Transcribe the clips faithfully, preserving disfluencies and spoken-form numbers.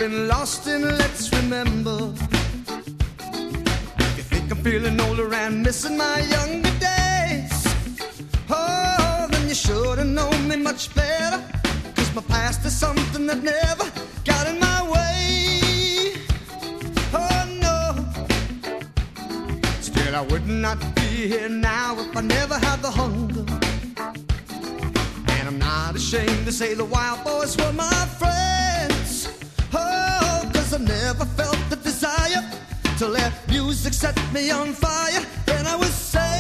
been lost in Let's Remember. You think I'm feeling older and missing my younger days? Oh, then you should have known me much better, 'cause my past is something that never got in my way. Oh no, still I would not be here now if I never had the hunger. And I'm not ashamed to say the Wild Boys were my friends. Oh, 'cause I never felt the desire to let music set me on fire. Then I was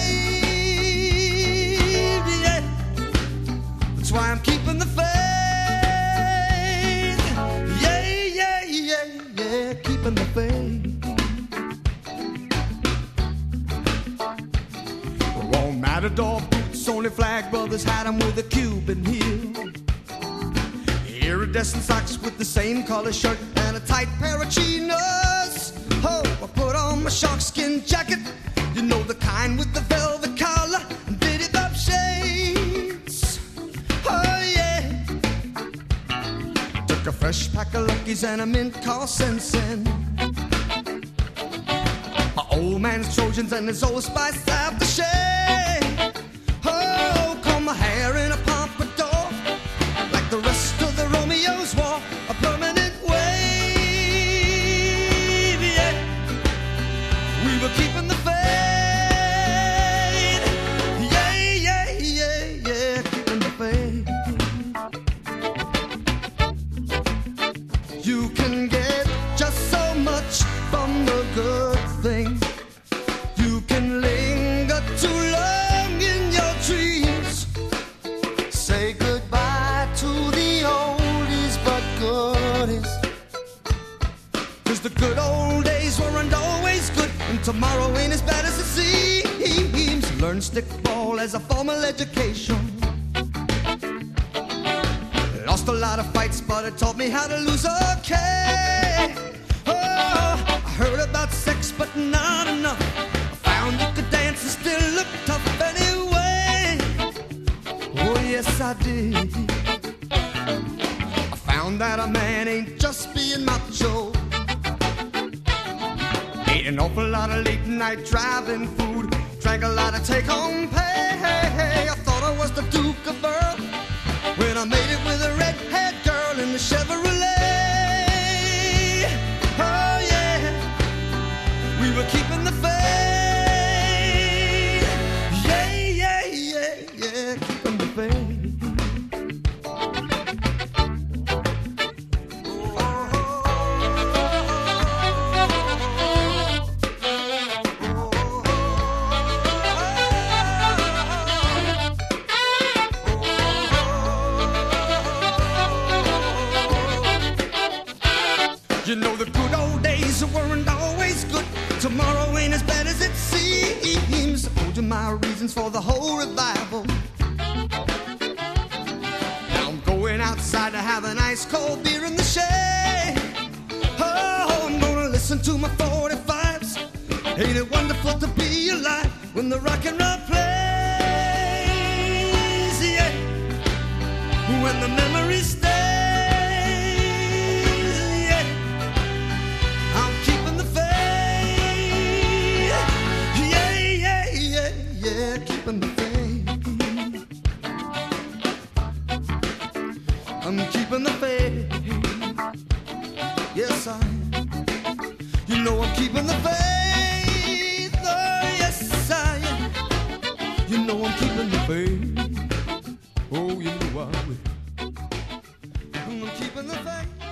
saved, yeah. That's why I'm keeping the faith. Yeah, yeah, yeah, yeah, keeping the faith. All Matador boots, only Flag Brothers had them with a Cuban heel. Iridescent socks with the same color shirt and a tight pair of chinos. Oh, I put on my sharkskin jacket, you know, the kind with the velvet collar and bitty bob shades. Oh yeah, took a fresh pack of Luckies and a mint called Sensen. My old man's Trojans and his Old Spice aftershave. Oh, comb my hair in a pompadour, like the rest of the Romeos wore a permanent wave. Yeah, we were keeping the faith. Yeah, yeah, yeah, yeah, keeping the faith. You can get just so much from the good thing. You can linger too long in your dreams. Say goodbye to the oldies but goodies, 'cause the good old days weren't always good, and tomorrow ain't as bad as it seems. Learn stickball as a formal education. Lost a lot of fights, but it taught me how to lose okay. Oh, I heard about sex, but not enough. I found you could dance and still look tough anyway. Oh yes I did. I found that a man ain't just being macho. Ate an awful lot of late night driving food, drank a lot of take-home pay. I thought I was the Duke of Earl when I made it with a red-haired girl in the Chevrolet. Oh yeah, we were keeping the faith. Yeah, yeah, yeah, yeah, keeping the faith. You know the good old days weren't always good. Tomorrow ain't as bad as it seems. I told you my reasons for the whole revival. Now I'm going outside to have an ice cold beer in the shade. Oh, I'm gonna listen to my forty-fives. Ain't it wonderful to be alive when the rock and roll plays? Yeah, when the memories stay. Keeping the faith. I'm keeping the faith. Yes, I am. You know I'm keeping the faith. Oh, yes, I am. You know I'm keeping the faith. Oh, you know I will. I'm keeping the faith.